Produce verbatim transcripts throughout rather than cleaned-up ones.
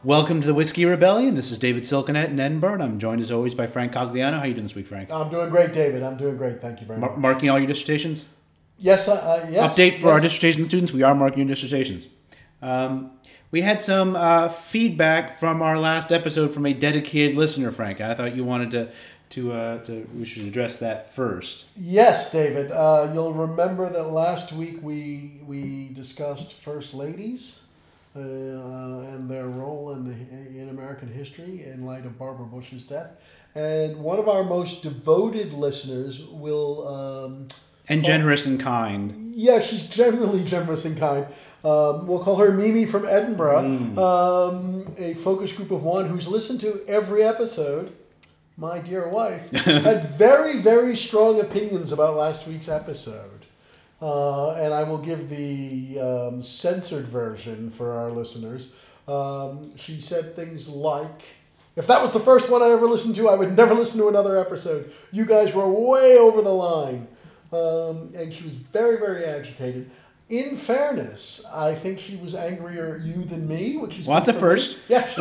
Welcome to the Whiskey Rebellion. This is David Silkenat in Edinburgh, and I'm joined as always by Frank Cogliano. How are you doing this week, Frank? I'm doing great, David. I'm doing great. Thank you very Mar- much. Marking all your dissertations? Yes, uh, uh, yes. Update for yes. our dissertation students, we are marking your dissertations. Um, we had some uh, feedback from our last episode from a dedicated listener, Frank. I thought you wanted to, to, uh, to we should address that first. Yes, David. Uh, you'll remember that last week we we discussed First Ladies uh, and their role in the in American history in light of Barbara Bush's death. And one of our most devoted listeners will... Um, And call, generous and kind. Yeah, she's generally generous and kind. Um, we'll call her Mimi from Edinburgh, Mm. um, a focus group of one who's listened to every episode. My dear wife had very, very strong opinions about last week's episode. Uh, and I will give the um, censored version for our listeners. Um, she said things like, if that was the first one I ever listened to, I would never listen to another episode. You guys were way over the line. Um, and she was very, very agitated. In fairness, I think she was angrier at you than me, which is Well, that's a first. Me. Yes.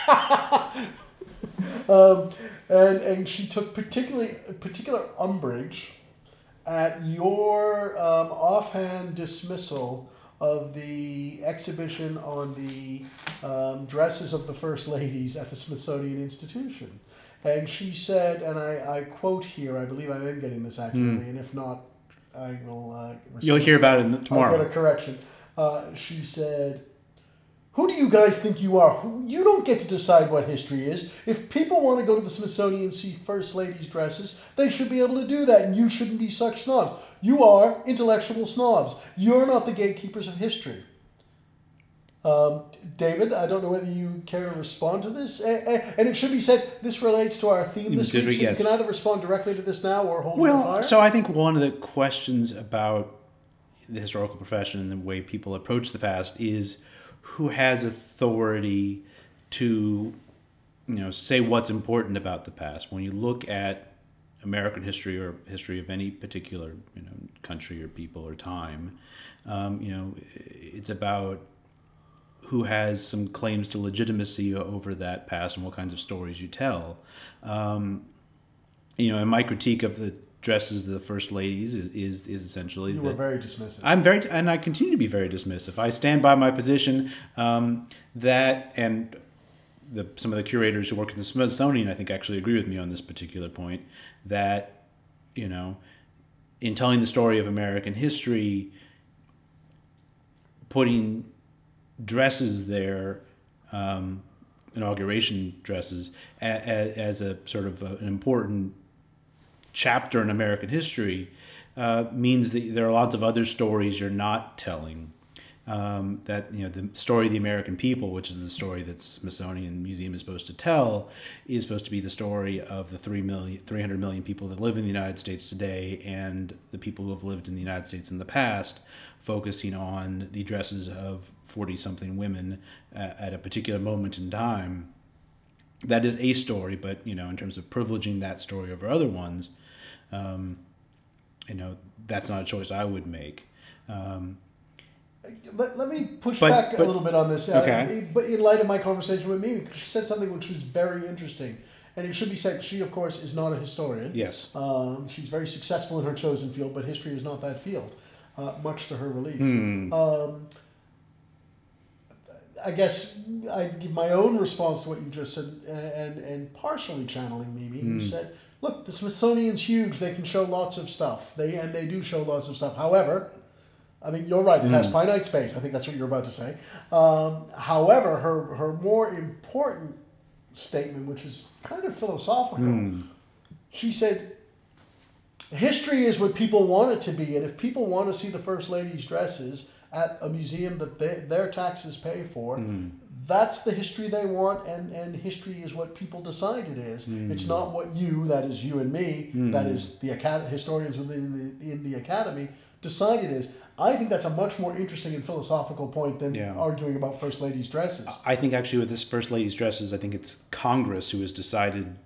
um, and and she took particularly particular umbrage at your um, offhand dismissal of the exhibition on the um, dresses of the First Ladies at the Smithsonian Institution. And she said, and I, I quote here, I believe I am getting this accurately, mm. and if not, I will... Uh, You'll hear about it in the, tomorrow. I'll get a correction. Uh, she said, who do you guys think you are? Who, you don't get to decide what history is. If people want to go to the Smithsonian and see First Ladies' dresses, they should be able to do that, and you shouldn't be such snobs. You are intellectual snobs. You're not the gatekeepers of history. Um, David, I don't know whether you care to respond to this. And it should be said, this relates to our theme this week, so yes. you can either respond directly to this now or hold well, your fire. So I think one of the questions about the historical profession and the way people approach the past is who has authority to, you know, say what's important about the past. When you look at American history or history of any particular, you know, country or people or time, um, you know, it's about who has some claims to legitimacy over that past and what kinds of stories you tell. Um, you know, and my critique of the dresses of the First Ladies is is, is essentially you were very dismissive. I'm very, and I continue to be very dismissive. I stand by my position um, that, and the, some of the curators who work at the Smithsonian, I think, actually agree with me on this particular point, that, you know, in telling the story of American history, putting dresses there, um, inauguration dresses, as, as a sort of a, an important chapter in American history, uh, means that there are lots of other stories you're not telling. Um, that, you know, the story of the American people, which is the story that the Smithsonian Museum is supposed to tell, is supposed to be the story of the three million, three hundred million people that live in the United States today and the people who have lived in the United States in the past, focusing on the dresses of forty-something women uh, at a particular moment in time. That is a story, but, you know, in terms of privileging that story over other ones, um, you know, that's not a choice I would make. Um, let, let me push but, back but, a little bit on this. Okay. Uh, but in light of my conversation with Mimi, because she said something which was very interesting. And it should be said, she, of course, is not a historian. Yes. Um, she's very successful in her chosen field, but history is not that field, uh, much to her relief. Hmm. Um, I guess I'd give my own response to what you just said, and and partially channeling Mimi, who Mm. said, look, the Smithsonian's huge. They can show lots of stuff. They And they do show lots of stuff. However, I mean, you're right. It mm. has finite space. I think that's what you're about to say. Um, however, her, her more important statement, which is kind of philosophical, mm. she said, history is what people want it to be. And if people want to see the First Lady's dresses at a museum that they, their taxes pay for, mm. that's the history they want, and, and history is what people decide it is. Mm. It's not what you, that is you and me, mm. that is the acad- historians within the, in the academy, decide it is. I think that's a much more interesting and philosophical point than yeah. arguing about First Ladies' dresses. I think actually with this First Ladies' dresses, I think it's Congress who has decided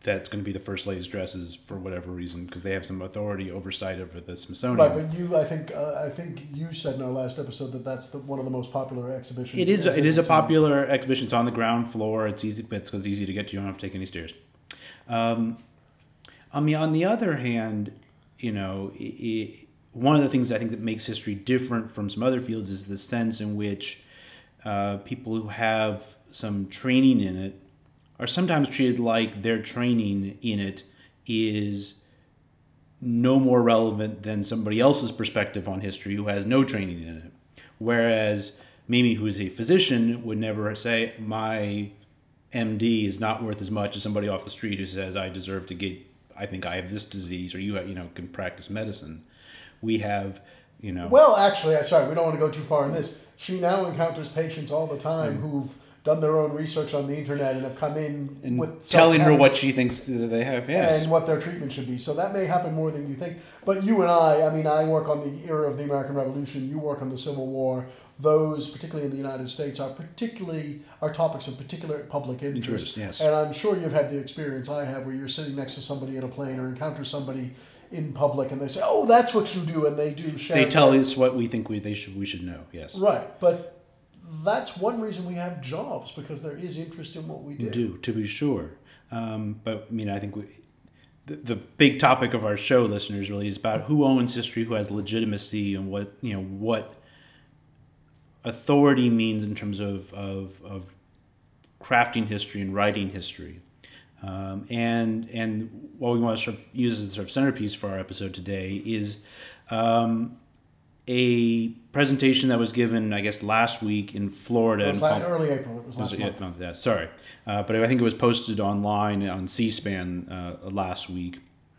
that's going to be the First Lady's dresses for whatever reason, because they have some authority oversight over the Smithsonian. Right, but you, I think, uh, I think you said in our last episode that that's the, one of the most popular exhibitions. It is. It is a in- popular exhibition. It's on the ground floor. It's easy. It's, it's easy to get to. You don't have to take any stairs. Um, I mean, on the other hand, you know, it, it, one of the things I think that makes history different from some other fields is the sense in which uh, people who have some training in it are sometimes treated like their training in it is no more relevant than somebody else's perspective on history who has no training in it. Whereas Mimi, who is a physician, would never say, my M D is not worth as much as somebody off the street who says, I deserve to get, I think I have this disease, or you, you know, can practice medicine. We have, you know... Well, actually, sorry, we don't want to go too far in this. She now encounters patients all the time mm. who've done their own research on the internet and have come in and with telling her what she thinks they have, yes, and what their treatment should be. So that may happen more than you think. But you and I, I mean, I work on the era of the American Revolution. You work on the Civil War. Those, particularly in the United States, are particularly are topics of particular public interest. interest yes. And I'm sure you've had the experience I have, where you're sitting next to somebody in a plane or encounter somebody in public, and they say, "Oh, that's what you do," and they do share. They tell us what we think we they should we should know. Yes, right, but. That's one reason we have jobs, because there is interest in what we do. Do, to be sure. Um, but, I mean, I think we, the, the big topic of our show, listeners, really is about who owns history, who has legitimacy, and what, you know, what authority means in terms of, of, of crafting history and writing history. Um, and and what we want to sort of use as a sort of centerpiece for our episode today is... Um, a presentation that was given, I guess, last week in Florida. It was last, early April. It was last was month. It, no, yeah, sorry. Uh, but I think it was posted online on C-SPAN uh, last week,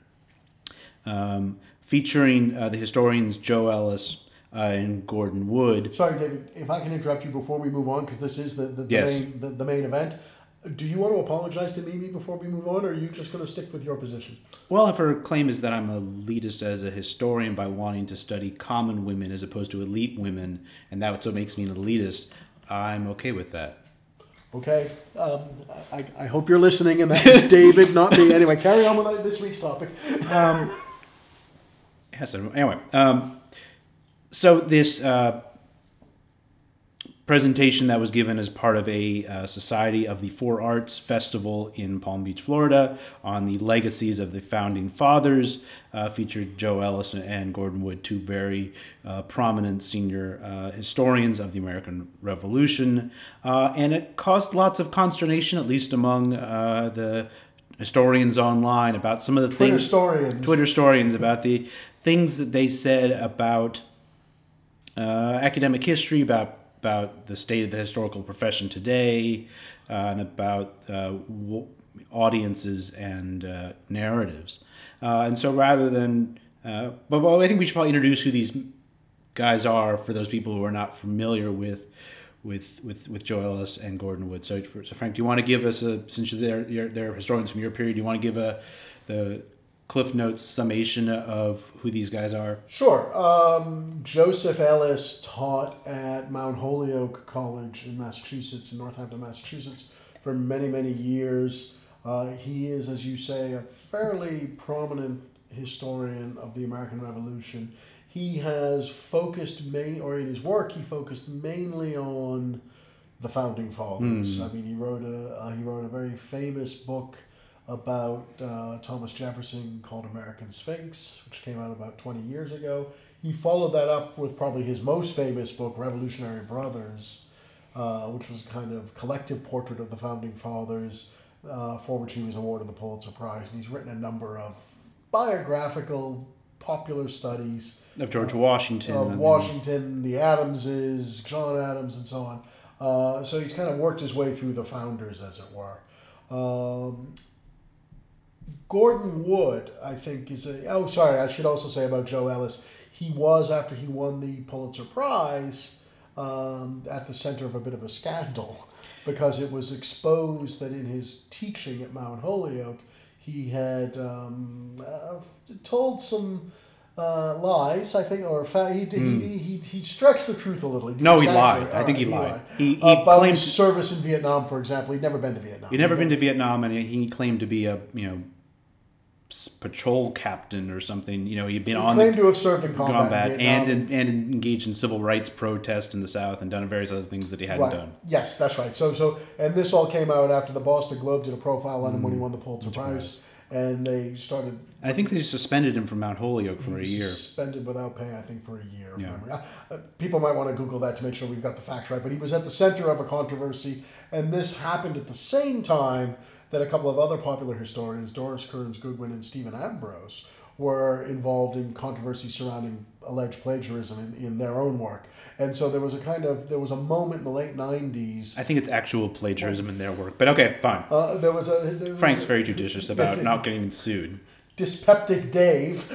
um, featuring uh, the historians Joe Ellis uh, and Gordon Wood. Sorry, David, if I can interrupt you before we move on, because this is the, the, the, yes. main, the, the main event. Do you want to apologize to Mimi before we move on, or are you just going to stick with your position? Well, if her claim is that I'm elitist as a historian by wanting to study common women as opposed to elite women, and that's what makes me an elitist, I'm okay with that. Okay. Um, I, I hope you're listening, and that is David, not me. Anyway, carry on with this week's topic. Um, yes, anyway, um, so this... Uh, presentation that was given as part of a uh, Society of the Four Arts Festival in Palm Beach, Florida, on the legacies of the Founding Fathers, uh, featured Joe Ellis and Gordon Wood, two very uh, prominent senior uh, historians of the American Revolution. Uh, and it caused lots of consternation, at least among uh, the historians online, about some of the Twitter things... historians. Twitter historians, about the things that they said about uh, academic history, about about the state of the historical profession today, uh, and about uh, w- audiences and uh, narratives. Uh, and so rather than... Uh, but well, I think we should probably introduce who these guys are for those people who are not familiar with with with, with Joe Ellis and Gordon Wood. So, so Frank, do you want to give us a... Since they're, you're, they're historians from your period, do you want to give a the Cliff Notes summation of who these guys are? Sure. Um, Joseph Ellis taught at Mount Holyoke College in Massachusetts, in Northampton, Massachusetts, for many, many years. Uh, he is, as you say, a fairly prominent historian of the American Revolution. He has focused, main, or in his work, he focused mainly on the Founding Fathers. Mm. I mean, he wrote a uh, he wrote a very famous book about uh, Thomas Jefferson called American Sphinx, which came out about twenty years ago. He followed that up with probably his most famous book, Revolutionary Brothers, uh, which was a kind of collective portrait of the Founding Fathers, uh, for which he was awarded the Pulitzer Prize. And he's written a number of biographical, popular studies. Of George uh, Washington. Of Washington, the Adamses, John Adams, and so on. Uh, so he's kind of worked his way through the founders, as it were. Um, Gordon Wood, I think, is a... Oh, sorry, I should also say about Joe Ellis. He was, after he won the Pulitzer Prize, um, at the center of a bit of a scandal, because it was exposed that in his teaching at Mount Holyoke, he had um, uh, told some uh, lies, I think, or fa- he, mm. he, he he stretched the truth a little. He no, he lied. I think right, he lied. lied. He, he about claimed his service in Vietnam, for example. He'd never been to Vietnam. He'd never been to Vietnam, and he claimed to be a you know patrol captain or something. You know, he'd been he on claimed the, to have served in combat, combat in and in, and engaged in civil rights protests in the South, and done various other things that he hadn't right. done. Yes, that's right. So so and this all came out after the Boston Globe did a profile on him mm. when he won the Pulitzer Prize. And they started... I think they suspended him from Mount Holyoke for a year. Suspended without pay, I think, for a year. Yeah. Uh, people might want to Google that to make sure we've got the facts right. But he was at the center of a controversy. And this happened at the same time that a couple of other popular historians, Doris Kearns Goodwin and Stephen Ambrose, were involved in controversy surrounding alleged plagiarism in, in their own work. And so there was a kind of, there was a moment in the late nineties. I think it's actual plagiarism in their work, but okay, fine. Uh, there was a... There was Frank's a, very judicious about not getting sued. Dyspeptic Dave.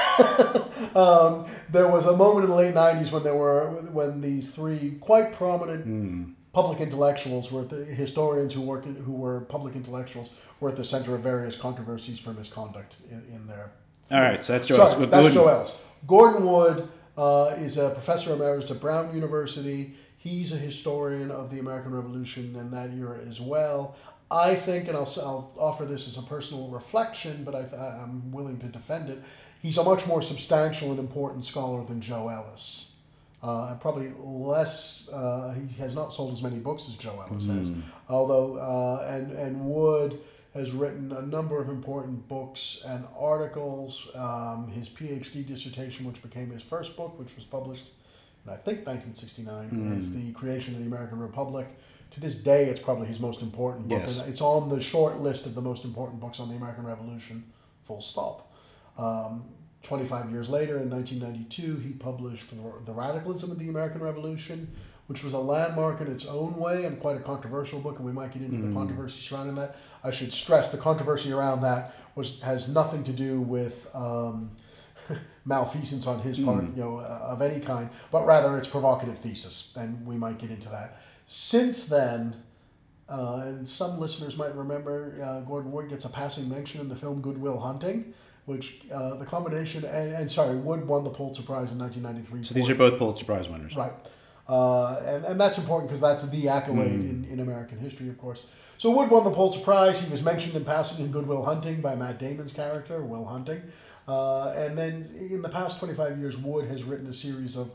um, there was a moment in the late nineties when there were, when these three quite prominent mm. public intellectuals were, the historians who work, who were public intellectuals, were at the center of various controversies for misconduct in, in their... All right, so that's Joe Sorry, Ellis. that's Joe Ellis. Gordon Wood uh, is a professor emeritus at Brown University. He's a historian of the American Revolution and that era as well. I think, and I'll, I'll offer this as a personal reflection, but I, I'm willing to defend it, he's a much more substantial and important scholar than Joe Ellis. Uh, probably less, uh, he has not sold as many books as Joe Ellis mm. has. Although, uh, and, and Wood has written a number of important books and articles. Um, his PhD dissertation, which became his first book, which was published in, I think, nineteen sixty-nine, mm. is The Creation of the American Republic. To this day, it's probably his most important book. Yes. And it's on the short list of the most important books on the American Revolution, full stop. Um, twenty-five years later, in nineteen ninety-two, he published The Radicalism of the American Revolution, which was a landmark in its own way and quite a controversial book, and we might get into mm. the controversy surrounding that. I should stress the controversy around that was has nothing to do with um, malfeasance on his part, mm. you know, uh, of any kind, but rather its provocative thesis, and we might get into that. Since then, uh, and some listeners might remember, uh, Gordon Wood gets a passing mention in the film Good Will Hunting, which uh, the combination, and, and sorry, Wood won the Pulitzer Prize in nineteen ninety-three. So these are both Pulitzer Prize winners. Right. Uh, and, and that's important because that's the accolade mm. in, in American history, of course. So Wood won the Pulitzer Prize. He was mentioned in passing in Good Will Hunting by Matt Damon's character, Will Hunting. Uh, and then in the past twenty-five years, Wood has written a series of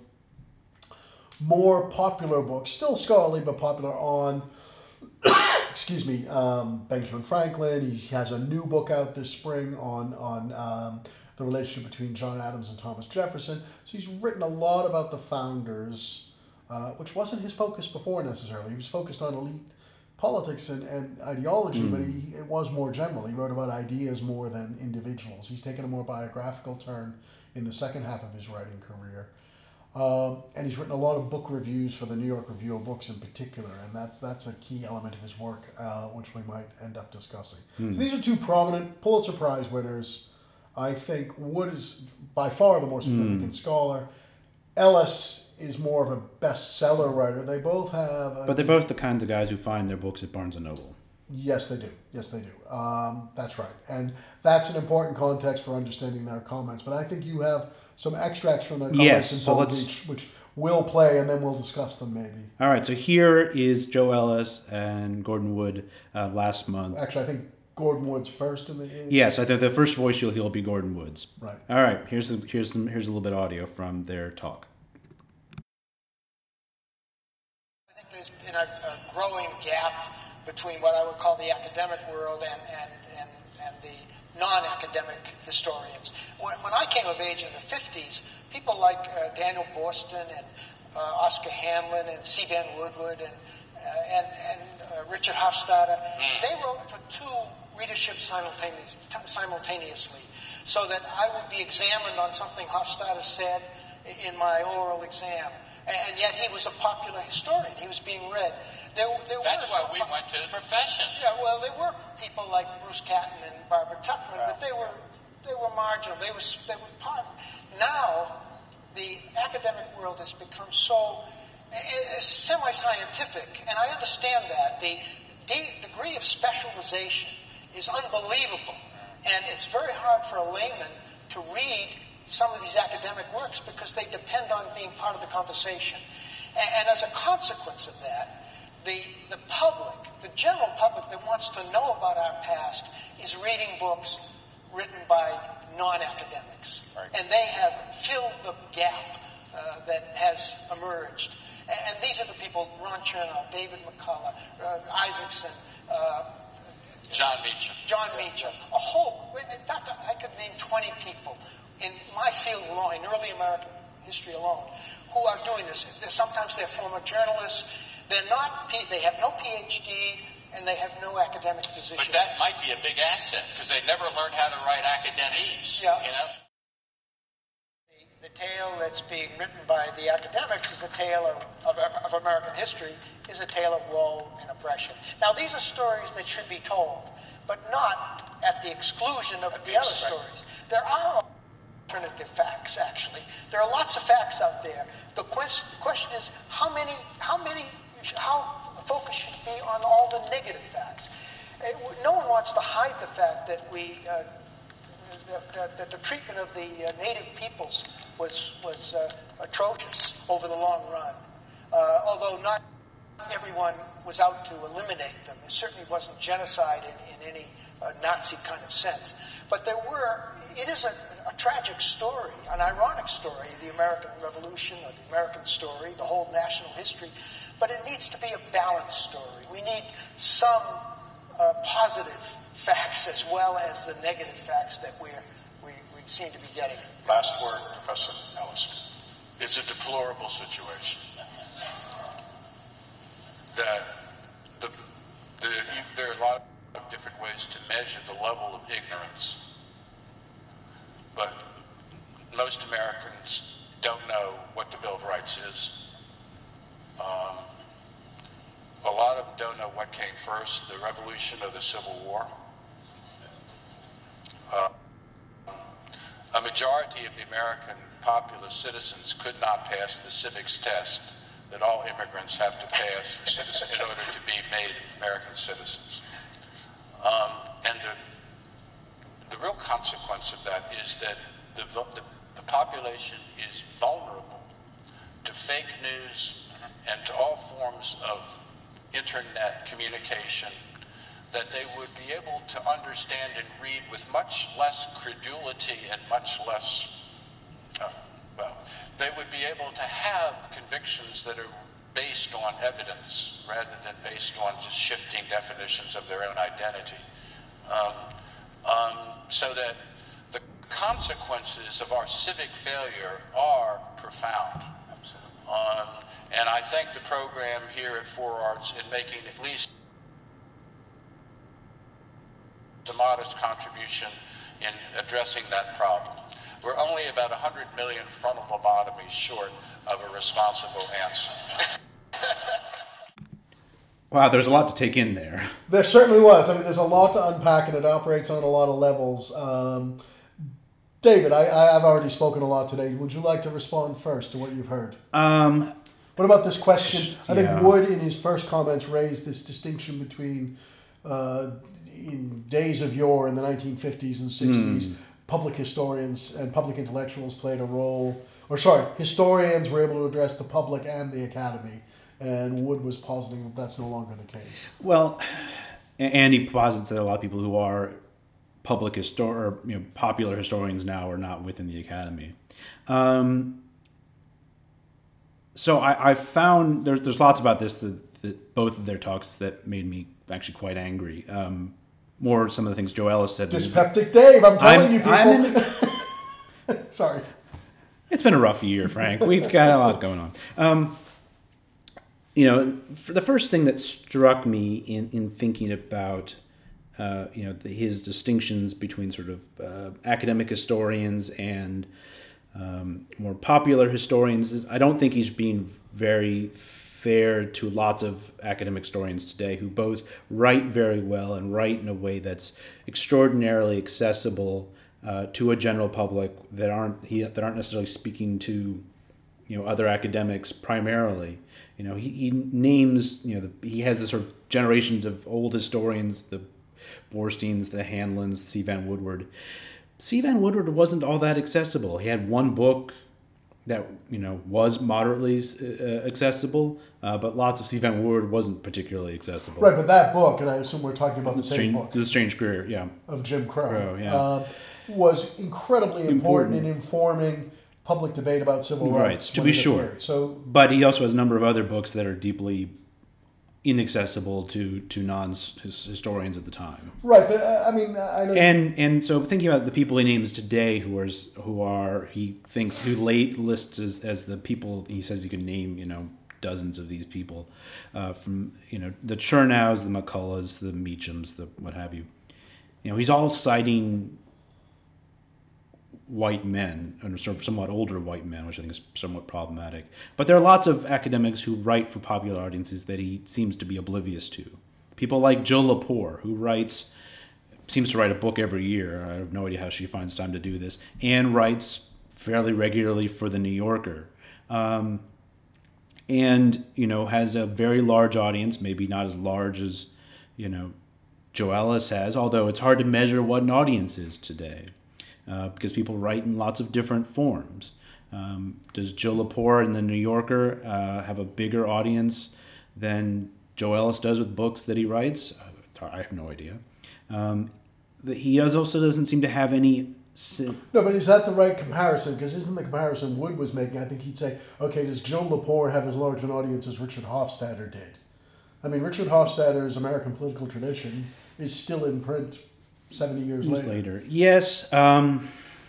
more popular books, still scholarly but popular, on, excuse me, um, Benjamin Franklin. He has a new book out this spring on, on um, the relationship between John Adams and Thomas Jefferson. So he's written a lot about the founders, uh, which wasn't his focus before necessarily. He was focused on elite politics and, and ideology, mm. but he, it was more general. He wrote about ideas more than individuals. He's taken a more biographical turn in the second half of his writing career. Um, and he's written a lot of book reviews for the New York Review of Books in particular, and that's that's a key element of his work, uh, which we might end up discussing. Mm. So these are two prominent Pulitzer Prize winners. I think Wood is by far the more significant mm. scholar. Ellis is more of a bestseller writer. They both have... A, but they're both the kinds of guys who find their books at Barnes and Noble. Yes, they do. Yes, they do. Um, that's right. And that's an important context for understanding their comments. But I think you have some extracts from their comments yes, in so Palm Beach, which will play, and then we'll discuss them maybe. All right, so here is Joe Ellis and Gordon Wood uh, last month. Actually, I think Gordon Wood's first in the... In yes, I think the first voice you'll hear will be Gordon Wood's. Right. All right, here's, the, here's, some, here's a little bit of audio from their talk. I think there's been a, a growing gap between what I would call the academic world and, and, and, and the non-academic historians. When, when I came of age in the fifties, people like uh, Daniel Boorstin and uh, Oscar Hamlin and C. Van Woodward and, uh, and, and uh, Richard Hofstadter, they wrote for two readerships simultaneous, simultaneously, so that I would be examined on something Hofstadter said in my oral exam. And yet he was a popular historian. He was being read. There, there That's were why we went to the profession. Yeah, well, there were people like Bruce Catton and Barbara Tuchman, yeah. but they were they were marginal. They were they were part. Now, the academic world has become so uh, semi-scientific, and I understand that the de- degree of specialization is unbelievable, and it's very hard for a layman to read some of these academic works because they depend on being part of the conversation. And, and as a consequence of that, the, the public, the general public that wants to know about our past is reading books written by non-academics. Right. And they have filled the gap uh, that has emerged. And, and these are the people, Ron Chernow, David McCullough, uh, Isaacson, uh, John Meacham. John Meacham. A whole, in fact, I could name twenty people in my field alone, in early American history alone, who are doing this. They're, sometimes they're former journalists. They're not, they have no P H D, and they have no academic position. But that might be a big asset, because they never learned how to write academese, yeah. you know? The, the tale that's being written by the academics is a tale of, of, of American history, is a tale of woe and oppression. Now, these are stories that should be told, but not at the exclusion of the other stories. There are alternative facts, actually. There are lots of facts out there. The quest, question is, how many, how many, how focus should be on all the negative facts? It, no one wants to hide the fact that we, uh, that, that, that the treatment of the uh, native peoples was was uh, atrocious over the long run. Uh, although not everyone was out to eliminate them. It certainly wasn't genocide in, in any uh, Nazi kind of sense. But there were, it is a, a tragic story, an ironic story, the American Revolution or the American story, the whole national history. But it needs to be a balanced story. We need some uh, positive facts as well as the negative facts that we're, we, we seem to be getting. Last word, Professor Ellis. It's a deplorable situation. That the, the, you, there are a lot of different ways to measure the level of ignorance. But most Americans don't know what the Bill of Rights is. Um, a lot of them don't know what came first, the Revolution or the Civil War. Uh, a majority of the American populous citizens could not pass the civics test that all immigrants have to pass for citizens in order to be made American citizens. Um, and the, the real consequence of that is that the, the, the population is vulnerable to fake news and to all forms of internet communication that they would be able to understand and read with much less credulity and much less, uh, well, they would be able to have convictions that are based on evidence rather than based on just shifting definitions of their own identity. Um, um, so that the consequences of our civic failure are profound. Um, and I thank the program here at Four Arts in making at least a modest contribution in addressing that problem. We're only about one hundred million frontal lobotomies short of a responsible answer. Wow, there's a lot to take in there. There certainly was. I mean, there's a lot to unpack, and it operates on a lot of levels. Um, David, I, I, I've already spoken a lot today. Would you like to respond first to what you've heard? Um, what about this question? I think yeah. Wood, in his first comments, raised this distinction between uh, in days of yore in the nineteen fifties and sixties, mm. public historians and public intellectuals played a role, or sorry, historians were able to address the public and the academy, and Wood was positing that that's no longer the case. Well, and he posits that a lot of people who are public histor- or you know, popular historians now are not within the academy. Um, so I, I found there, there's lots about this that, that both of their talks that made me actually quite angry. Um, more some of the things Joe Ellis said. Dyspeptic Dave, I'm telling I'm, you people. I'm in, Sorry. It's been a rough year, Frank. We've got a lot going on. Um, you know, for the first thing that struck me in, in thinking about uh, you know the, his distinctions between sort of uh, academic historians and um, more popular historians is I don't think he's being very fair to lots of academic historians today who both write very well and write in a way that's extraordinarily accessible uh, to a general public that aren't he, that aren't necessarily speaking to you know other academics primarily. You know, he, he names, you know, the, he has the sort of generations of old historians, the Borsteins, the Hanlons, C. Van Woodward, C. Vann Woodward wasn't all that accessible. He had one book that, you know, was moderately uh, accessible, uh, but lots of C. Vann Woodward wasn't particularly accessible. Right, but that book, and I assume we're talking about the same Strange, book. The Strange Career, yeah. Of Jim Crow. Crow, yeah. uh, was incredibly important, important in informing public debate about civil rights. Rights, to be sure. Appeared. So, but he also has a number of other books that are deeply inaccessible to to non-historians at the time. Right, but uh, I mean, I know. And and so thinking about the people he names today, who are who are he thinks who late lists as, as the people he says he can name, you know, dozens of these people, uh, from you know the Chernows, the McCulloughs, the Meachams, the what have you. You know, he's all citing white men, and sort of somewhat older white men, which I think is somewhat problematic. But there are lots of academics who write for popular audiences that he seems to be oblivious to. People like Jill Lepore, who writes, seems to write a book every year. I have no idea how she finds time to do this, and writes fairly regularly for The New Yorker. Um, and, you know, has a very large audience, maybe not as large as, you know, Joe Ellis has, although it's hard to measure what an audience is today. Uh, because people write in lots of different forms. Um, does Jill Lepore in The New Yorker uh, have a bigger audience than Joe Ellis does with books that he writes? I have no idea. Um, he also doesn't seem to have any... Si- no, but is that the right comparison? Because isn't the comparison Wood was making, I think he'd say, okay, does Jill Lepore have as large an audience as Richard Hofstadter did? I mean, Richard Hofstadter's American Political Tradition is still in print seventy years later. later. Yes. Um,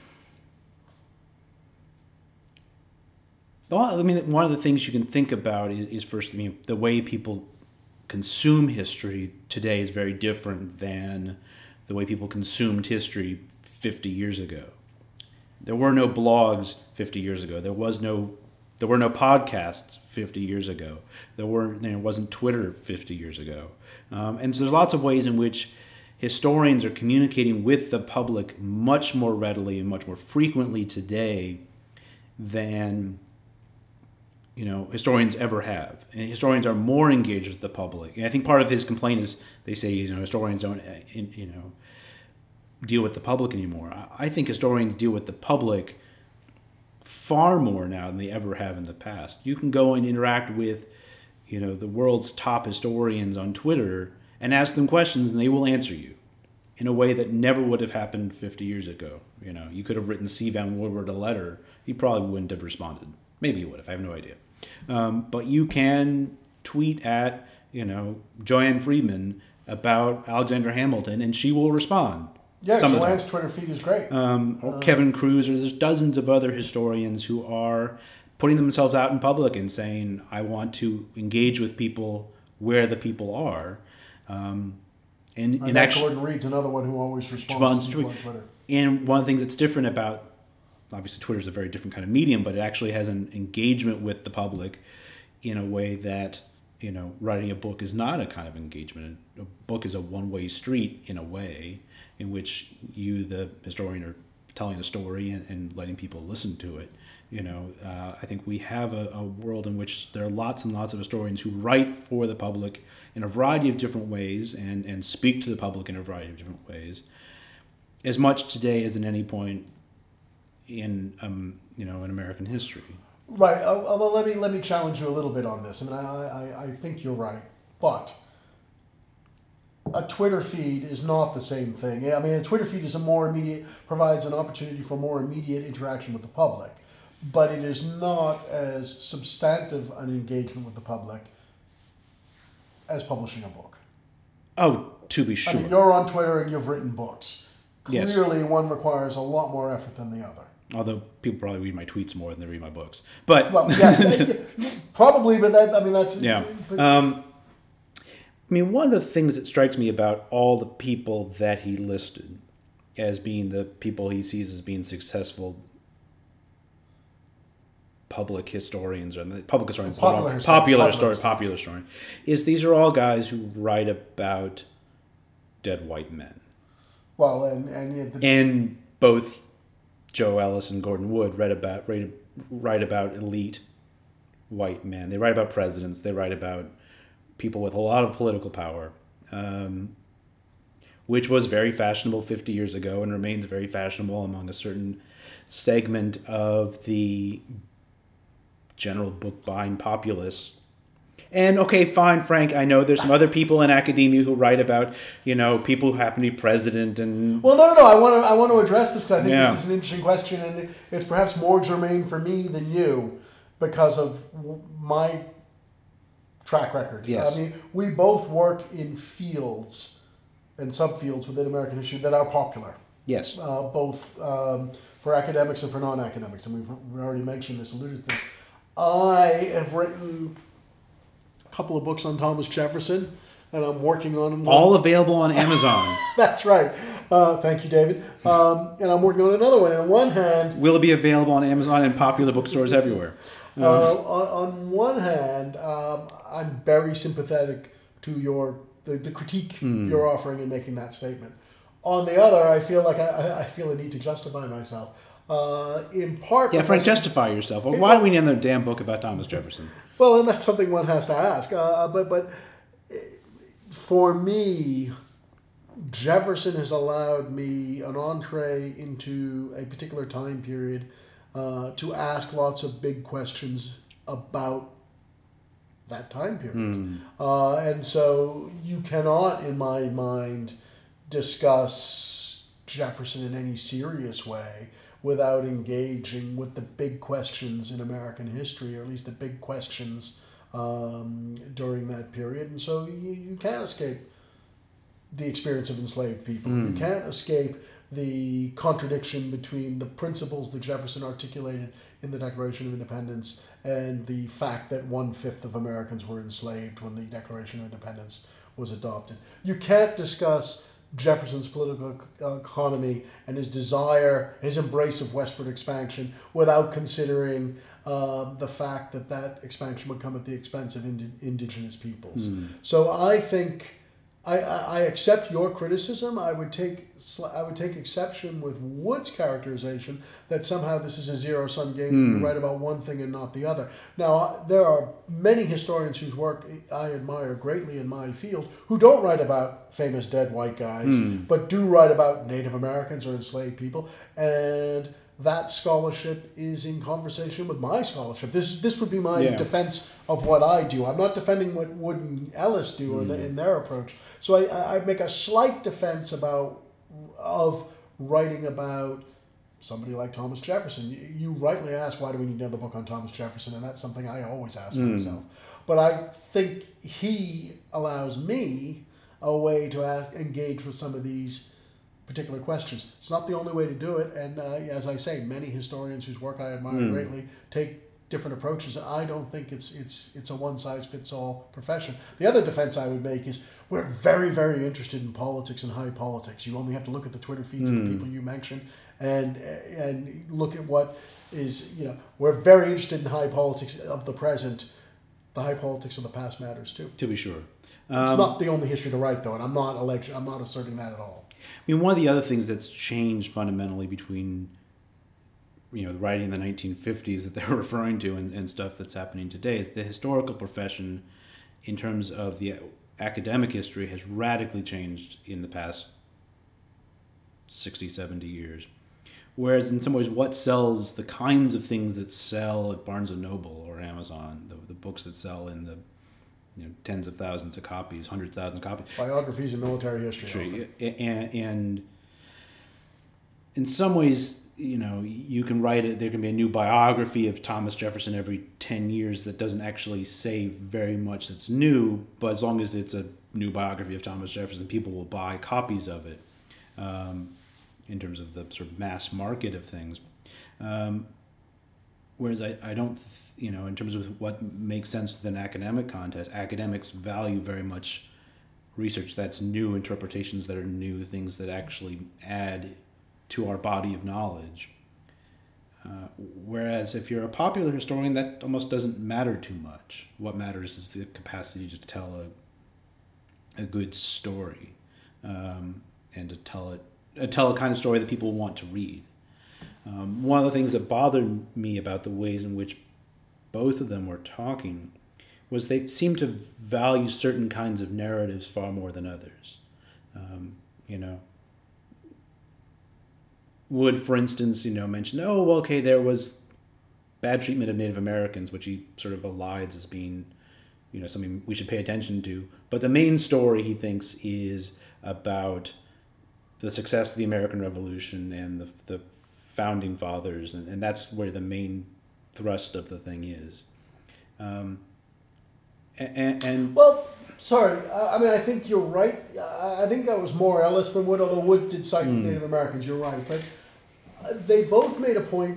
well, I mean, one of the things you can think about is, is first, I mean, the way people consume history today is very different than the way people consumed history fifty years ago. There were no blogs fifty years ago. There was no, there were no podcasts fifty years ago. There were, there wasn't Twitter fifty years ago. Um, and so there's lots of ways in which historians are communicating with the public much more readily and much more frequently today than, you know, historians ever have. And historians are more engaged with the public. And I think part of his complaint is they say, you know, historians don't, you know, deal with the public anymore. I think historians deal with the public far more now than they ever have in the past. You can go and interact with, you know, the world's top historians on Twitter and ask them questions, and they will answer you in a way that never would have happened fifty years ago. You know, you could have written C. Vann Woodward a letter. He probably wouldn't have responded. Maybe he would have. I have no idea. Um, but you can tweet at, you know, Joanne Friedman about Alexander Hamilton, and she will respond. Yeah, Joanne's Twitter feed is great. Um, or uh, Kevin Cruz, or there's dozens of other historians who are putting themselves out in public and saying, I want to engage with people where the people are. Um, and, and and actually, Gordon Reed's another one who always responds, responds to people on Twitter. And one of the things that's different about, obviously Twitter is a very different kind of medium, but it actually has an engagement with the public in a way that, you know, writing a book is not a kind of engagement. A book is a one-way street in a way in which you, the historian, are telling a story and, and letting people listen to it. You know, uh, I think we have a, a world in which there are lots and lots of historians who write for the public in a variety of different ways and, and speak to the public in a variety of different ways, as much today as at any point in, um, you know, in American history. Right. Although let me let me challenge you a little bit on this. I mean, I I, I think you're right, but a Twitter feed is not the same thing. I mean, a Twitter feed is a more immediate, provides an opportunity for more immediate interaction with the public, but it is not as substantive an engagement with the public as publishing a book. Oh, to be sure. I mean, you're on Twitter and you've written books. Yes. Clearly, one requires a lot more effort than the other. Although people probably read my tweets more than they read my books, but well, yes, probably. But that, I mean, that's yeah. But, um, I mean, one of the things that strikes me about all the people that he listed as being the people he sees as being successful public historians, or public historians, popular, wrong, historian, popular, popular story, popular historian, is these are all guys who write about dead white men. Well, and and the, and both Joe Ellis and Gordon Wood read about write, write about elite white men. They write about presidents. They write about people with a lot of political power. Um, which was very fashionable fifty years ago and remains very fashionable among a certain segment of the general book buying populace. And okay, fine, Frank, I know there's some other people in academia who write about, you know, people who happen to be president and... Well, no, no, no, I want to I want to address this because I think Yeah. this is an interesting question, and it's perhaps more germane for me than you because of my track record. Yes. I mean, we both work in fields and subfields within American history that are popular, Yes. uh, both um, for academics and for non-academics, and we've we already mentioned this, alluded to this. I have written a couple of books on Thomas Jefferson, and I'm working on one. All available on Amazon. That's right. Uh, thank you, David. Um, and I'm working on another one. And on one hand, Will it be available on Amazon and popular bookstores everywhere? uh, on, on one hand, um, I'm very sympathetic to your the, the critique you're offering in making that statement. On the other, I feel like I, I- I feel a need to justify myself. Uh, in part, Yeah, Frank, because- justify yourself. Well, why do we need another damn book about Thomas Jefferson? Well, and that's something one has to ask. Uh, but but for me, Jefferson has allowed me an entree into a particular time period uh, to ask lots of big questions about that time period. Uh, and so you cannot, in my mind, discuss Jefferson in any serious way without engaging with the big questions in American history, or at least the big questions um, during that period. And so you, you can't escape the experience of enslaved people. You can't escape the contradiction between the principles that Jefferson articulated in the Declaration of Independence and the fact that one-fifth of Americans were enslaved when the Declaration of Independence was adopted. You can't discuss Jefferson's political economy and his desire, his embrace of westward expansion without considering um, the fact that that expansion would come at the expense of indi- indigenous peoples. So I think I, I, I accept your criticism. I would take sli- I would take exception with Wood's characterization that somehow this is a zero sum game. and You write about one thing and not the other. Now uh, there are many historians whose work I admire greatly in my field who don't write about famous dead white guys, but do write about Native Americans or enslaved people, and that scholarship is in conversation with my scholarship. This this would be my Yeah. defense of what I do. I'm not defending what Wood and Ellis do or the, in their approach. So I, I I make a slight defense about of writing about somebody like Thomas Jefferson. You, you rightly ask, why do we need another book on Thomas Jefferson? And that's something I always ask myself. But I think he allows me a way to ask, engage with some of these particular questions. It's not the only way to do it, and uh, as I say, many historians whose work I admire greatly take different approaches. I don't think it's it's it's a one size fits all profession. The other defense I would make is we're very very interested in politics and high politics. You only have to look at the Twitter feeds of the people you mentioned, and and look at what is you know we're very interested in high politics of the present. The high politics of the past matters too. To be sure. It's Um, not the only history to write, though, and I'm not alleged, I'm not asserting that at all. I mean, one of the other things that's changed fundamentally between, you know, the writing in the nineteen fifties that they're referring to and, and stuff that's happening today is the historical profession, in terms of the academic history, has radically changed in the past sixty, seventy years. Whereas in some ways, what sells, the kinds of things that sell at Barnes and Noble or Amazon, the, the books that sell in the you know, tens of thousands of copies, hundred thousand copies, Biographies in military history. often. and, and in some ways, you know, you can write it. There can be a new biography of Thomas Jefferson every ten years that doesn't actually say very much that's new, but as long as it's a new biography of Thomas Jefferson, people will buy copies of it. Um, in terms of the sort of mass market of things, um, whereas I, I don't, th- you know, in terms of what makes sense within an academic context, academics value very much research that's new, interpretations that are new, things that actually add to our body of knowledge. Uh, whereas if you're a popular historian, that almost doesn't matter too much. What matters is the capacity to tell a a good story, um, and to tell it uh, tell a kind of story that people want to read. Um, one of the things that bothered me about the ways in which both of them were talking was they seemed to value certain kinds of narratives far more than others. Um, you know, Wood, for instance, you know, mentioned, oh, well, okay, there was bad treatment of Native Americans, which he sort of elides as being, you know, something we should pay attention to. But the main story, he thinks, is about the success of the American Revolution and the, the founding fathers, and, and that's where the main thrust of the thing is. Um, and, and Well, sorry, I I mean, I think you're right. I I think that was more Ellis than Wood, although Wood did cite Mm. Native Americans, you're right. But uh, they both made a point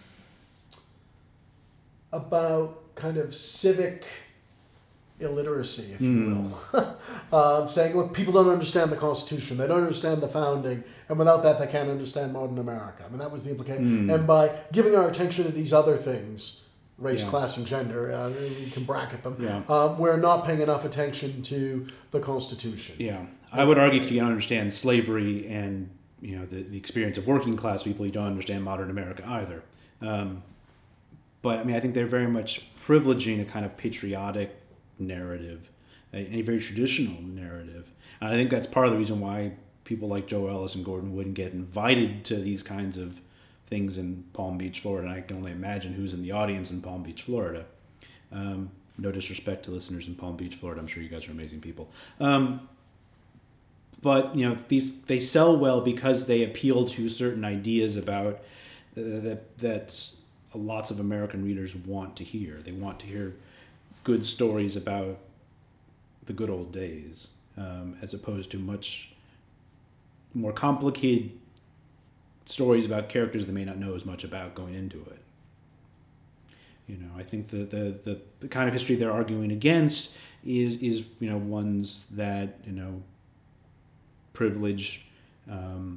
about kind of civic illiteracy, if you will. uh, saying, look, people don't understand the Constitution, they don't understand the founding, and without that, they can't understand modern America. I mean, that was the implication. Mm. And by giving our attention to these other things, race, Yeah. class, and gender, uh, we can bracket them, Yeah. um, we're not paying enough attention to the Constitution. Yeah, I would argue if you don't understand slavery and, you know, the, the experience of working class people, you don't understand modern America either. Um, but I mean, I think they're very much privileging a kind of patriotic narrative, a, a very traditional narrative. And I think that's part of the reason why people like Joe Ellis and Gordon Wood get invited to these kinds of things in Palm Beach, Florida. And I can only imagine who's in the audience in Palm Beach, Florida. Um, no disrespect to listeners in Palm Beach, Florida. I'm sure you guys are amazing people. Um, but, you know, these they sell well because they appeal to certain ideas about uh, that that lots of American readers want to hear. They want to hear good stories about the good old days, um, as opposed to much more complicated stories about characters they may not know as much about going into it. You know, I think the, the, the, the kind of history they're arguing against is, is you know, ones that, you know, privilege um,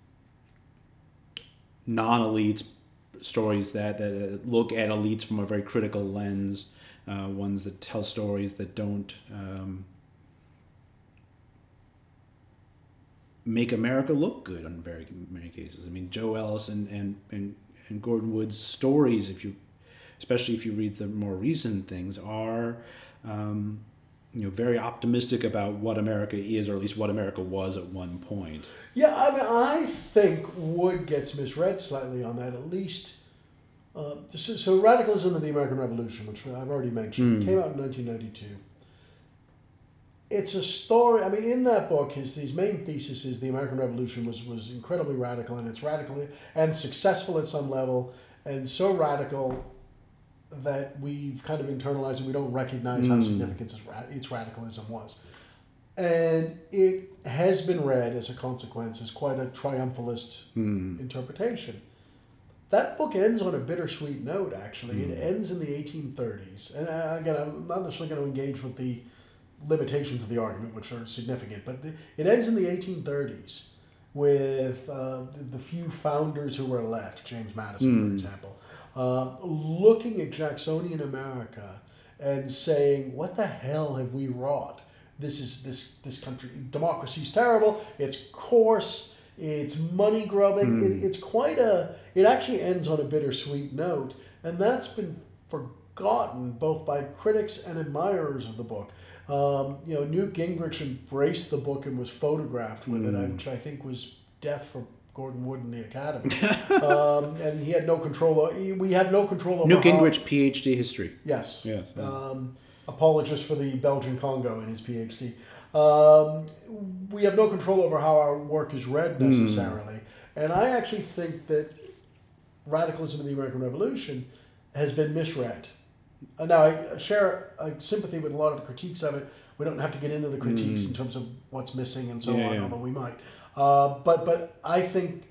non-elites, stories that, that look at elites from a very critical lens, uh, ones that tell stories that don't um, make America look good in very many cases. I mean, Joe Ellis and, and, and, and Gordon Wood's stories, if you, especially if you read the more recent things, are um, you know, very optimistic about what America is, or at least what America was at one point. Yeah, I mean, I think Wood gets misread slightly on that, at least. Uh, so, so Radicalism of the American Revolution, which I've already mentioned, Mm. came out in nineteen ninety-two. It's a story, I mean, in that book, his, his main thesis is the American Revolution was, was incredibly radical, and it's radical and successful at some level, and so radical that we've kind of internalized and we don't recognize how Mm. significant its, ra- its radicalism was. And it has been read as a consequence as quite a triumphalist Mm. interpretation. That book ends on a bittersweet note, actually. Mm. It ends in the eighteen thirties. And uh, again, I'm not necessarily going to engage with the limitations of the argument, which are significant, but the, it ends in the eighteen thirties with uh, the, the few founders who were left, James Madison, for Mm. example, uh, looking at Jacksonian America and saying, what the hell have we wrought? This is this this country. Democracy's terrible. It's coarse. It's money grubbing. Mm. It, it's quite a. It actually ends on a bittersweet note, and that's been forgotten both by critics and admirers of the book. Um, you know, Newt Gingrich embraced the book and was photographed with Mm. it, which I think was death for Gordon Wood and the Academy. um, and he had no control. o- We have no control over Newt how- Gingrich, P H D history. Yes. Yes. Um, apologist for the Belgian Congo in his PhD. Um, we have no control over how our work is read necessarily. And I actually think that radicalism in the American Revolution has been misread. Uh, now, I share a sympathy with a lot of the critiques of it. We don't have to get into the critiques Mm. in terms of what's missing and so Yeah, on, yeah. although we might. Uh, but, but I think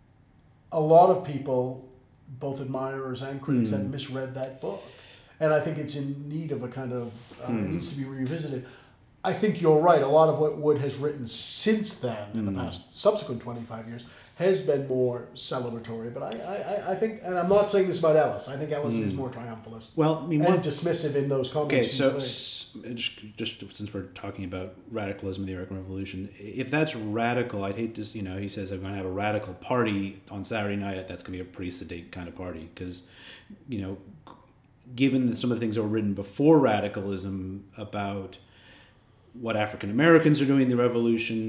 a lot of people, both admirers and critics, Mm. have misread that book. And I think it's in need of a kind of, uh, Mm. it needs to be revisited. I think you're right. A lot of what Wood has written since then, in the Mm. past subsequent twenty-five years, has been more celebratory. But I, I, I think, and I'm not saying this about Ellis, I think Ellis is Mm. more triumphalist Well, I mean, and one, dismissive in those okay, comments. so he made. s- just, just since we're talking about radicalism of the American Revolution, if that's radical, I'd hate to, you know, he says I'm going to have a radical party on Saturday night. That's going to be a pretty sedate kind of party because, you know, given that some of the things that were written before radicalism about what African Americans are doing in the revolution,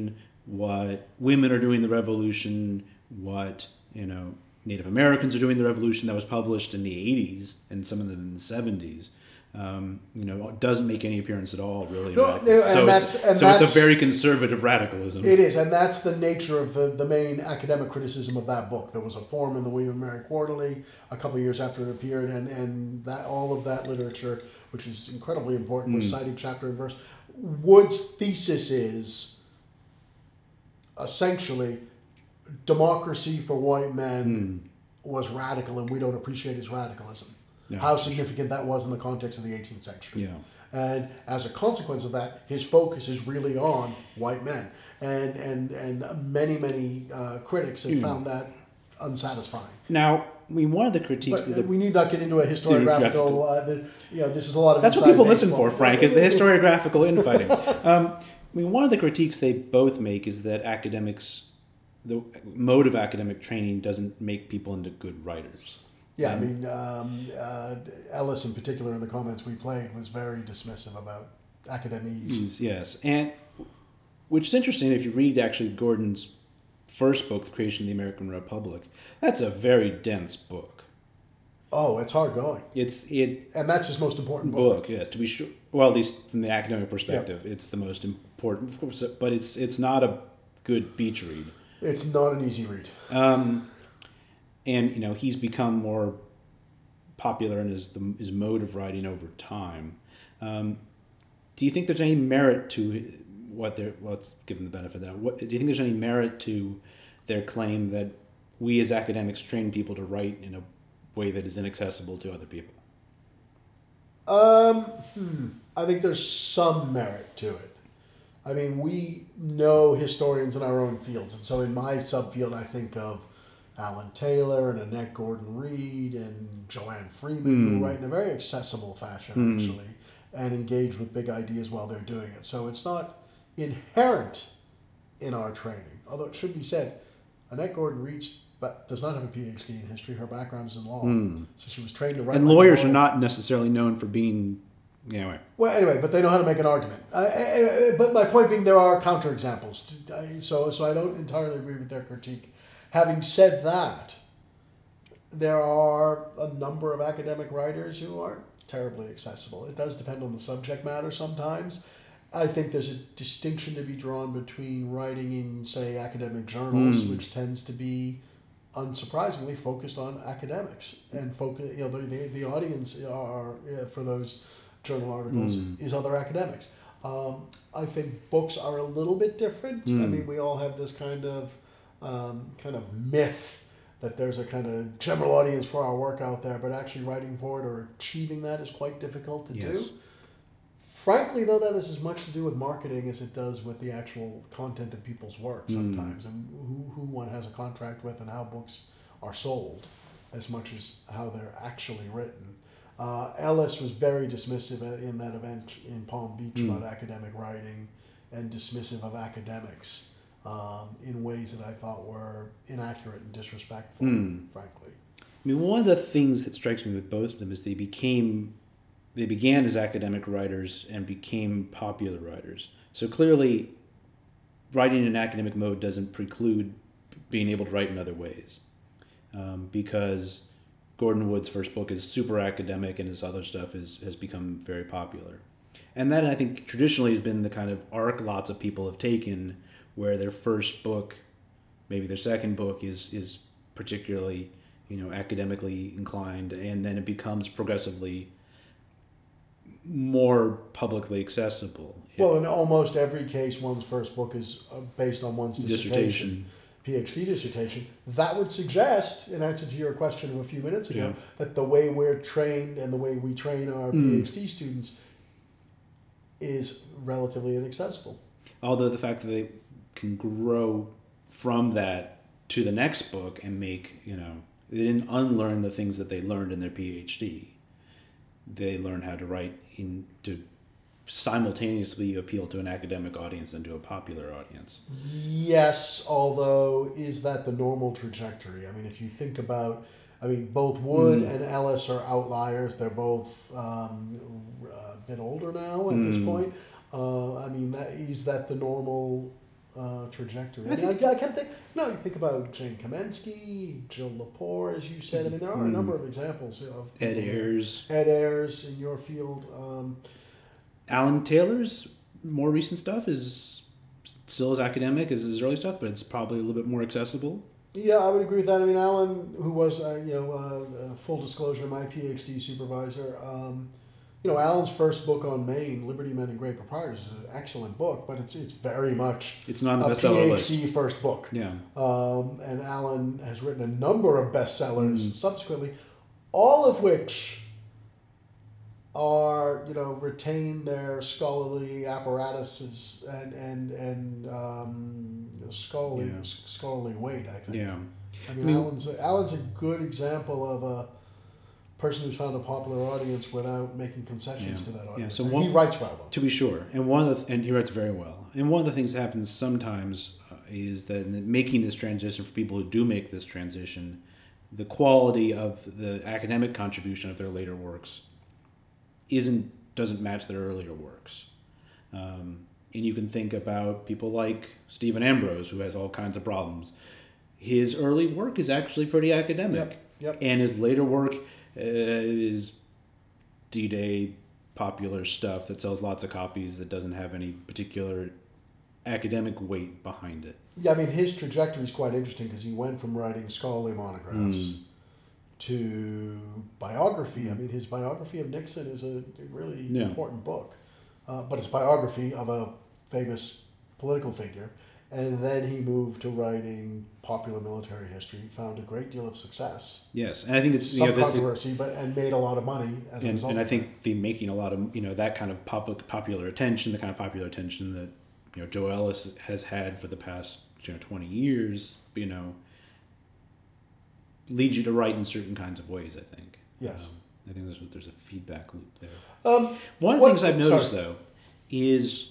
what women are doing in the revolution, what, you know, Native Americans are doing in the revolution that was published in the eighties and some of them in the seventies. Um, you know, it doesn't make any appearance at all, really. No, in and so that's- it's, and so it's that's- a very conservative radicalism. It is, and that's the nature of the, the main academic criticism of that book. There was a form in the William and Mary Quarterly a couple of years after it appeared, and, and that all of that literature, which is incredibly important, was citing chapter and verse. Wood's thesis is essentially democracy for white men was radical, and we don't appreciate its radicalism. Yeah. How significant that was in the context of the eighteenth century. Yeah. And as a consequence of that, his focus is really on white men. And and, and many, many uh, critics have found that unsatisfying. Now, I mean, one of the critiques But of the we need not get into a historiographical, uh, the, you know, this is a lot of That's what inside people listen baseball. for, Frank, is the historiographical infighting. Um, I mean, one of the critiques they both make is that academics, the mode of academic training doesn't make people into good writers. Yeah, I mean, um, uh, Ellis in particular in the comments we played was very dismissive about academies. Yes, and which is interesting if you read actually Gordon's first book, The Creation of the American Republic. That's a very dense book. Oh, it's hard going. It's it And that's his most important book. book, yes, to be sure. Well, at least from the academic perspective, it's the most important. But it's it's not a good beach read. It's not an easy read. Um, and you know he's become more popular in his the, his mode of writing over time. Um, do you think there's any merit to what they're? Well, let's give them the benefit of that. What do you think there's any merit to their claim that we as academics train people to write in a way that is inaccessible to other people? Um, hmm, I think there's some merit to it. I mean, we know historians in our own fields, and so in my subfield, I think of Alan Taylor and Annette Gordon-Reed and Joanne Freeman, who write in a very accessible fashion, actually, and engage with big ideas while they're doing it. So it's not inherent in our training, although it should be said, Annette Gordon-Reed does not have a P H D in history. Her background is in law, so she was trained to write. And like a lawyers are lawyer. not necessarily known for being, anyway. Well, anyway, but they know how to make an argument. I, I, I- but my point being, there are counterexamples. To- I- So, so I don't entirely agree with their critique. Having said that, there are a number of academic writers who aren't terribly accessible. It does depend on the subject matter sometimes. I think there's a distinction to be drawn between writing in, say, academic journals, which tends to be, unsurprisingly, focused on academics, and focus. You know, the the, the audience are uh, for those journal articles is other academics. Um, I think books are a little bit different. I mean, we all have this kind of um, kind of myth that there's a kind of general audience for our work out there, but actually writing for it or achieving that is quite difficult to Yes. do. Frankly, though, that has as much to do with marketing as it does with the actual content of people's work sometimes, and who, who one has a contract with and how books are sold, as much as how they're actually written. Uh, Ellis was very dismissive in that event in Palm Beach about academic writing and dismissive of academics um, in ways that I thought were inaccurate and disrespectful, frankly. I mean, one of the things that strikes me with both of them is they became, they began as academic writers and became popular writers. So clearly, writing in academic mode doesn't preclude being able to write in other ways, um, because Gordon Wood's first book is super academic and his other stuff is has become very popular. And that, I think, traditionally has been the kind of arc lots of people have taken, where their first book, maybe their second book, is is particularly, you know, academically inclined, and then it becomes progressively more publicly accessible. Well, in almost every case, one's first book is uh, based on one's dissertation, Dissertation. PhD dissertation. That would suggest, in answer to your question of a few minutes ago, Yeah. that the way we're trained and the way we train our PhD students is relatively inaccessible. Although the fact that they can grow from that to the next book and make, you know, they didn't unlearn the things that they learned in their PhD. They learned how to write in to simultaneously appeal to an academic audience and to a popular audience. Yes, although is that the normal trajectory? I mean, if you think about, I mean, both Wood and Ellis are outliers. They're both um, a bit older now at this point. Uh, I mean, that is that the normal uh, trajectory. I, I, mean, I, I can't think. No, you think about Jane Kamensky, Jill Lepore, as you said. I mean, there are a number of examples of Ed Ayers, Ed Ayers in your field. Um, Alan Taylor's more recent stuff is still as academic as his early stuff, but it's probably a little bit more accessible. Yeah, I would agree with that. I mean, Alan, who was, uh, you know, uh, uh, full disclosure, my PhD supervisor, um, you know, Alan's first book on Maine, Liberty Men and Great Proprietors, is an excellent book, but it's it's very much it's not on the a bestseller list. PhD first book. Yeah. Um, and Alan has written a number of bestsellers Mm. subsequently, all of which are, you know, retain their scholarly apparatuses and and and um, scholarly Yeah. scholarly weight. I think. Yeah. I mean, I mean- Alan's a, Alan's a good example of a person who's found a popular audience without making concessions Yeah. to that Yeah, audience. so And one- he writes well, though. To be sure, and one of the and he writes very well. And one of the things that happens sometimes uh, is that in making this transition for people who do make this transition, the quality of the academic contribution of their later works isn't doesn't match their earlier works. Um, and you can think about people like Stephen Ambrose, who has all kinds of problems. His early work is actually pretty academic, Yep, yep. and his later work uh, is D-Day popular stuff that sells lots of copies that doesn't have any particular academic weight behind it. Yeah, I mean, his trajectory is quite interesting because he went from writing scholarly monographs Mm. to biography. I mean, his biography of Nixon is a really Yeah. important book, uh, but it's a biography of a famous political figure. And then he moved to writing popular military history, found a great deal of success, Yes, and I think it's you some know, this, controversy, but and made a lot of money as a and, result. and I of think the making a lot of you know that kind of public popular attention, the kind of popular attention that you know Joe Ellis has had for the past you know twenty years, you know, leads you to write in certain kinds of ways. I think. Yes. Um, I think there's there's a feedback loop there. Um, One of the what- things I've noticed sorry. though is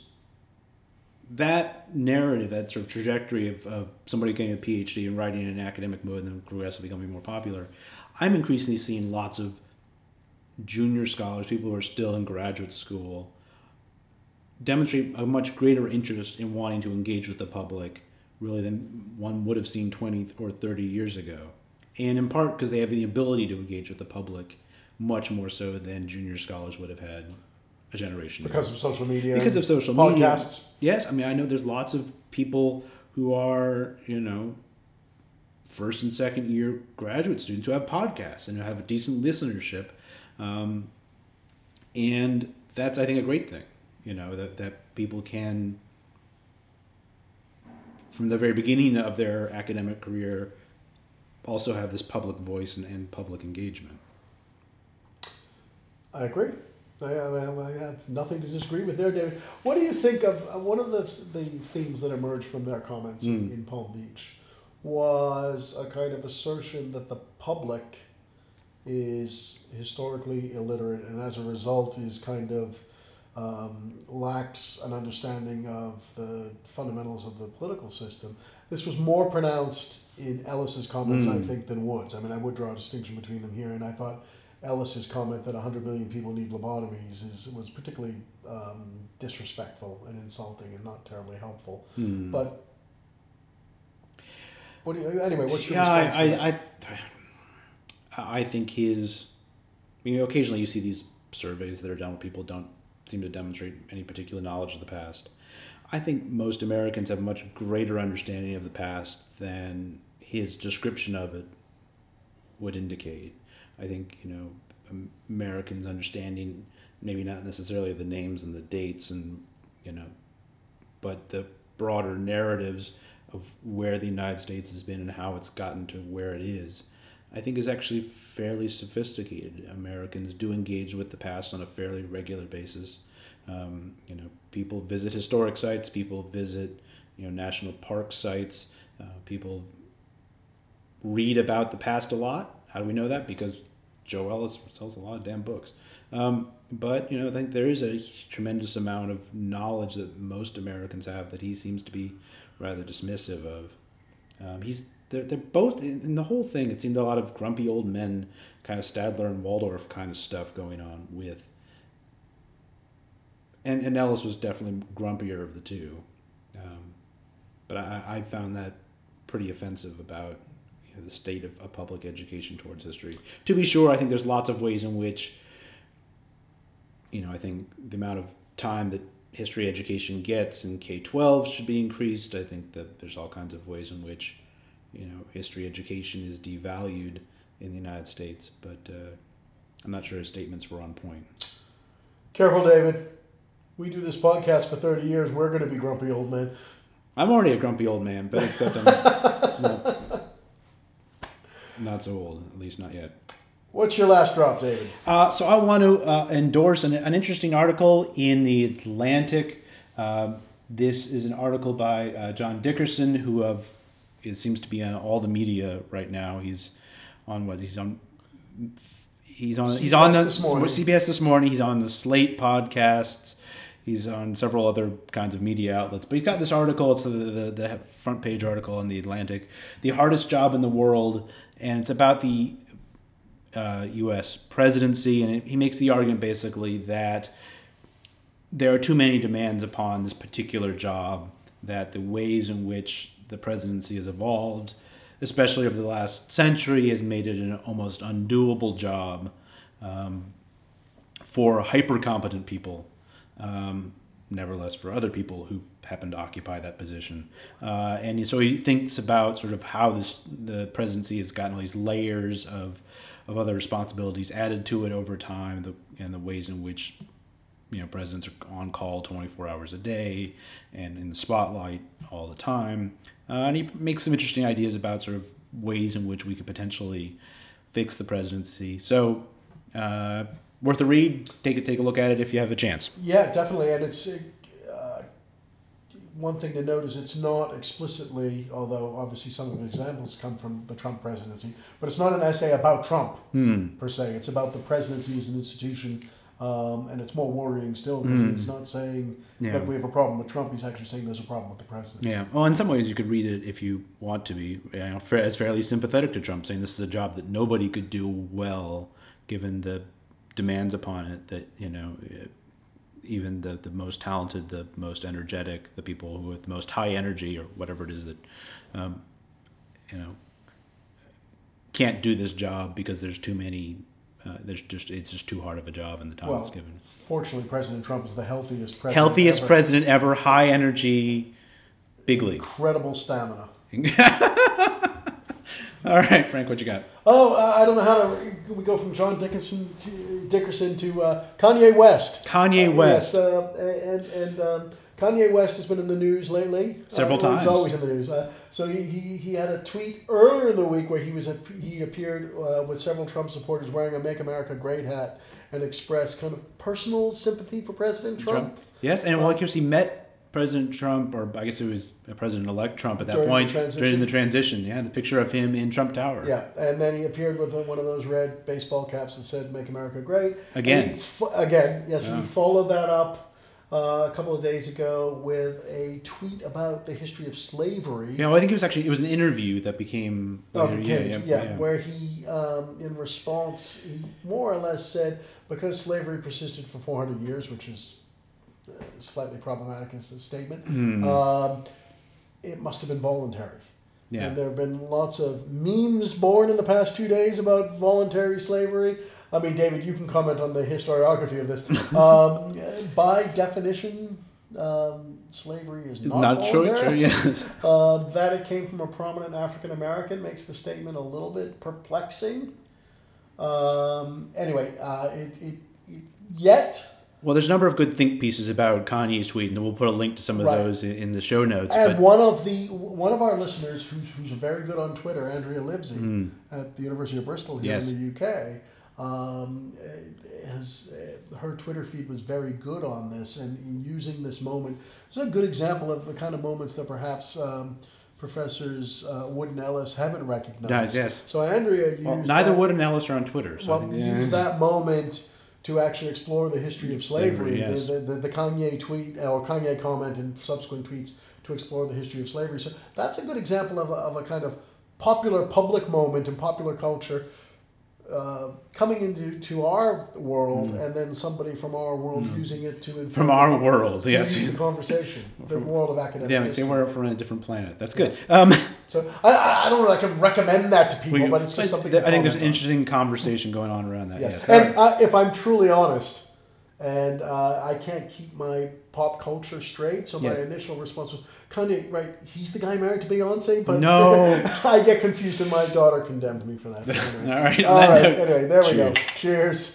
that narrative, that sort of trajectory of, of somebody getting a PhD and writing in an academic mode and then progressively becoming more popular. I'm increasingly seeing lots of junior scholars, people who are still in graduate school, demonstrate a much greater interest in wanting to engage with the public really than one would have seen twenty or thirty years ago. And in part because they have the ability to engage with the public much more so than junior scholars would have had a generation ago. because of social media, Because of social media. podcasts. Yes, I mean, I know there's lots of people who are, you know, first and second year graduate students who have podcasts and who have a decent listenership. Um, and that's, I think, a great thing, you know, that, that people can, from the very beginning of their academic career, also have this public voice and, and public engagement. I agree. I, I, I have nothing to disagree with there, David. What do you think of uh, one of the the themes that emerged from their comments in, Mm. in Palm Beach was a kind of assertion that the public is historically illiterate and as a result is kind of um, lacks an understanding of the fundamentals of the political system. This was more pronounced in Ellis's comments, I Mm. think, than Wood's. I mean, I would draw a distinction between them here, and I thought Ellis's comment that one hundred million people need lobotomies is was particularly um, disrespectful and insulting and not terribly helpful. Hmm. But what do you, anyway? What's your yeah, response? to that? I, I, I, I think his. I mean, occasionally you see these surveys that are done where people don't seem to demonstrate any particular knowledge of the past. I think most Americans have a much greater understanding of the past than his description of it would indicate. I think, you know, Americans understanding maybe not necessarily the names and the dates and, you know, but the broader narratives of where the United States has been and how it's gotten to where it is, I think is actually fairly sophisticated. Americans do engage with the past on a fairly regular basis. Um, you know, people visit historic sites, people visit, you know, national park sites, uh, people read about the past a lot. How do we know that? Because Joe Ellis sells a lot of damn books. Um, but, you know, I think there is a tremendous amount of knowledge that most Americans have that he seems to be rather dismissive of. Um, he's they're, they're both, in the whole thing, it seemed a lot of grumpy old men, kind of Stadler and Waldorf kind of stuff going on with. And, and Ellis was definitely grumpier of the two. Um, but I, I found that pretty offensive about you know, the state of, of public education towards history. To be sure, I think there's lots of ways in which, you know, I think the amount of time that history education gets in K twelve should be increased. I think that there's all kinds of ways in which, you know, history education is devalued in the United States, but uh, I'm not sure his statements were on point. Careful, David. We do this podcast for thirty years. We're going to be grumpy old men. I'm already a grumpy old man, but except I'm not, not so old, at least not yet. What's your last drop, David? Uh, so I want to uh, endorse an, an interesting article in The Atlantic. Uh, this is an article by uh, John Dickerson, who have, it seems to be on all the media right now. He's on what? He's on. He's on. C B S he's on the this morning. C B S this morning. He's on the Slate podcasts. He's on several other kinds of media outlets. But he's got this article. It's the, the, the front page article in The Atlantic. The hardest job in the world. And it's about the uh, U S presidency. And it, he makes the argument basically that there are too many demands upon this particular job, that the ways in which the presidency has evolved, especially over the last century, has made it an almost undoable job um, for hyper-competent people. Um, nevertheless, for other people who happen to occupy that position. Uh, and so he thinks about sort of how this the presidency has gotten all these layers of of other responsibilities added to it over time, the, and the ways in which you know presidents are on call twenty-four hours a day and in the spotlight all the time. Uh, and he makes some interesting ideas about sort of ways in which we could potentially fix the presidency. So. Uh, Worth a read. Take a take a look at it if you have a chance. Yeah, definitely. And it's uh, one thing to note is it's not explicitly, although obviously some of the examples come from the Trump presidency, but it's not an essay about Trump Hmm. per se. It's about the presidency as an institution, um, and it's more worrying still because Mm. he's not saying Yeah. that we have a problem with Trump. He's actually saying there's a problem with the presidency. Yeah. Well, in some ways, you could read it if you want to be you know, fa- as fairly sympathetic to Trump, saying this is a job that nobody could do well, given the demands upon it. That you know, even the the most talented, the most energetic, the people who with the most high energy or whatever it is that, um, you know, can't do this job because there's too many. Uh, there's just it's just too hard of a job in the time Well, it's given. fortunately, President Trump is the healthiest president Healthiest ever. president ever, high energy, big league. Incredible stamina. All right, Frank, what you got? Oh, uh, I don't know how to. We go from John Dickerson to Dickerson to uh, Kanye West. Kanye Uh, West. Yes, uh, and and um, Kanye West has been in the news lately. Several uh, well, times. He's always in the news. Uh, so he, he he had a tweet earlier in the week where he was a, he appeared uh, with several Trump supporters wearing a "Make America Great" hat and expressed kind of personal sympathy for President Trump. Yes, and well, of course, he met President Trump, or I guess it was President-elect Trump at that During the point transition. during the transition. Yeah, the picture of him in Trump Tower. Yeah, and then he appeared with one of those red baseball caps that said "Make America Great" Again. And he fo- again, yes, Yeah. he followed that up uh, a couple of days ago with a tweet about the history of slavery. Yeah, well, I think it was actually it was an interview that became. Oh, later- became- yeah, where he, um, in response, he more or less said because slavery persisted for four hundred years, which is uh, slightly problematic as a statement, Hmm. um, it must have been voluntary. Yeah. And there have been lots of memes born in the past two days about voluntary slavery. I mean, David, you can comment on the historiography of this. Um, by definition, um, slavery is not, Not sure. voluntary. Yes. Uh, that it came from a prominent African American makes the statement a little bit perplexing. Um, anyway, uh, it, it, it yet. Well, there's a number of good think pieces about Kanye's tweet, and we'll put a link to some of Right. those in, in the show notes. And but one of the one of our listeners, who's who's very good on Twitter, Andrea Livesey, Mm. at the University of Bristol here Yes. in the U K, um, has uh, her Twitter feed was very good on this and in using this moment. It's a good example of the kind of moments that perhaps um, professors uh, Wood and Ellis haven't recognized. Yes, yes. So Andrea used well, neither that, Wood and Ellis are on Twitter. So I well, think, yeah. used that moment to actually explore the history of slavery. Slavery, yes. the, the, the, the Kanye tweet or Kanye comment and subsequent tweets to explore the history of slavery. So that's a good example of a, of a kind of popular public moment in popular culture uh, coming into to our world, Mm. and then somebody from our world Mm. using it to inform From our the, world, to yes. use the conversation, the world of academic Yeah, history. they were from a different planet. That's good. Um, So I, I I don't know. I can recommend that to people, we- but it's just something. I to think there's comment an on. interesting conversation going on around that. Yes, Yes. and uh, if I'm truly honest, and uh, I can't keep my pop culture straight, so my Yes. initial response was kind of right. He's the guy married to Beyonce, but No. I get confused, and my daughter condemned me for that. So anyway. All right. All on that right. note, Anyway, there we go. cheers. Cheers.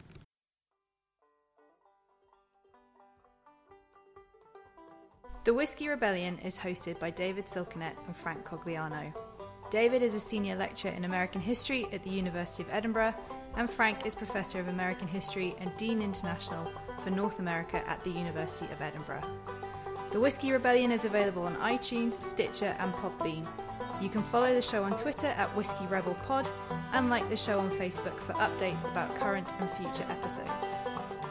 The Whiskey Rebellion is hosted by David Silkenet and Frank Cogliano. David is a senior lecturer in American history at the University of Edinburgh, and Frank is Professor of American History and Dean International for North America at the University of Edinburgh. The Whiskey Rebellion is available on iTunes, Stitcher and Podbean. You can follow the show on Twitter at Whiskey Rebel Pod and like the show on Facebook for updates about current and future episodes.